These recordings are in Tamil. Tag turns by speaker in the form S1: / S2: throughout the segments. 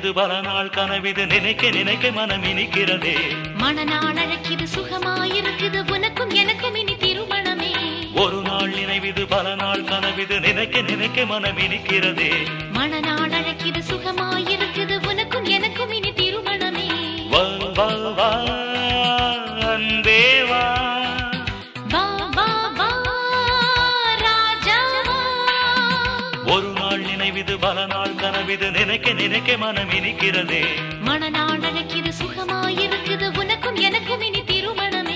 S1: நினைவிது பல நாள் கனவிது நினைக்க நினைக்க மனம் இனிக்கிறதே
S2: மனநாள் அழைக்கிது சுகமாயிருக்குது உனக்கும் எனக்கும் இனி திருமணமே
S1: ஒரு நாள் நினைவிது பல நாள் கனவிது நினைக்க நினைக்க மனம் இனிக்கிறதே
S2: மனநாள் அழைக்கிது சுகமாயிருக்குது உனக்கும் எனக்கும் இனி திருமணமே
S1: வா வா வா அன்பே வா
S2: வா வா வா ராஜாவா
S1: ஒரு நாள் நினைவிது பல நாள் கனவிது நினைக்க நினைக்க மனம் இனிக்கிறதே
S2: மனநாள் அழைக்கிது சுகமாயிருக்குது உனக்கும் எனக்கும் இனி திருமணமே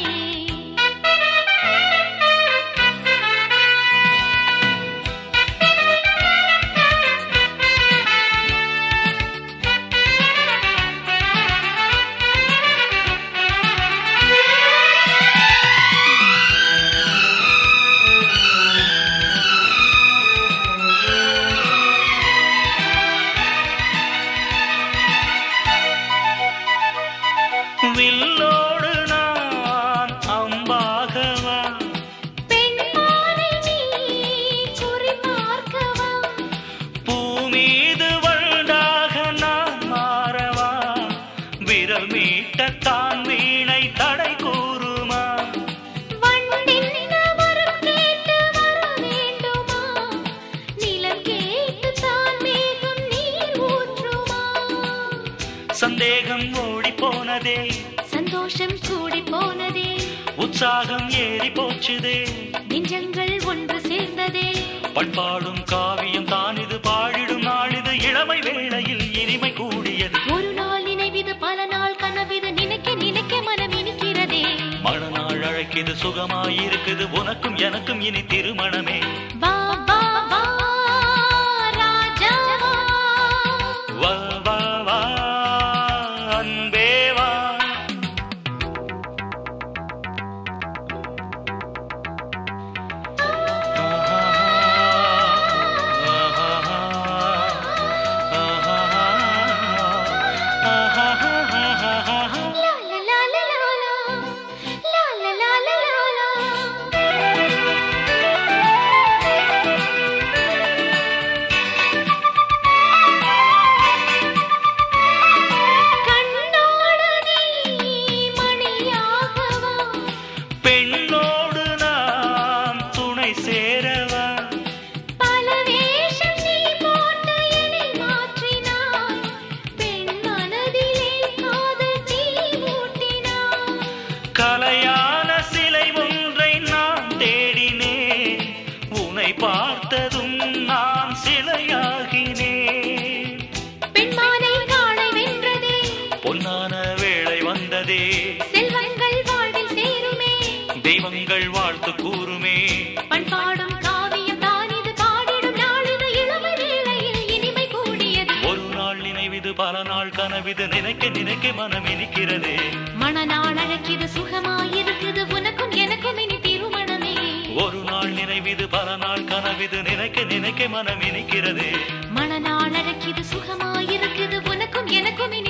S1: வில்லோடு நான் அம்பாகவா
S2: பெண்மானை நீ குறிபார்க்கவா
S1: பூமீது வண்டாக நான் மாறவா விரல் மீட்டத்தான் வீணை தடை கூறுமா
S2: வண்டின் வரம் கேட்டு வர வேண்டுமா நிலம் கேட்டு தான் மேகம் நீர் ஊற்றுமா
S1: சந்தேகம் ஓடி போனதே
S2: சந்தோஷம் கூடி போனதே
S1: உற்சாகம் ஏறி போச்சுதே
S2: நெஞ்சங்கள் ஒன்று சேர்ந்ததே
S1: பண்பாடும் காவியம் தான் இது பாடிடும் நாளிது இளமை வேளையில் இனிமை கூடியது
S2: ஒரு நாள் நினைவிது பல நாள் கனவிது நினைக்க நினைக்க மனம் இனிக்கிறதே
S1: மனநாள் அழைக்கிது சுகமாயிருக்குது உனக்கும் எனக்கும் இனி திருமணமே
S2: வா வா வா ராஜாவா
S1: வா வா வா அன்பே வா
S2: லா லா லா லா லா லா லா லா லா கண்ணோடு நீ மணியாகவா
S1: பெண்ணோடு நான் துணை சேரவா
S2: பல வேஷம் நீ போட்டு என்னை மாற்றினாய் பெண் மனதிலே காதல் தீ மூட்டினாய்
S1: கலையான சிலை ஒன்றை நான் தேடினேன் உன்னை பார்த்ததும் நான் சிலையாகினேன்
S2: பெண்மானை காணை வென்றதே
S1: பொன்னான வேளை வந்ததே
S2: செல்வங்கள் வாழ்வில் சேருமே
S1: தெய்வங்கள் வாழ்த்து கூறுமே
S2: பண்பாடும் காவியம் தான் இது பாடிடும் நாளிது இளமை வேளையில் இனிமை கூடியது
S1: ஒரு நாள் நினைவிது பல நாள் கனவிது நினைக்க நினைக்க மனம் இனிக்கிறதே
S2: மனநாள் அழைக்கிது சுகமாயிருக்குது உனக்கும் எனக்கும் இனி திருமணமே
S1: ஒரு நாள் நினைவிது பல நாள் கனவிது நினைக்க நினைக்க மனம் இனிக்கிறதே
S2: மனநாள் அழைக்கிது சுகமாயிருக்குது உனக்கும் எனக்கும் இனி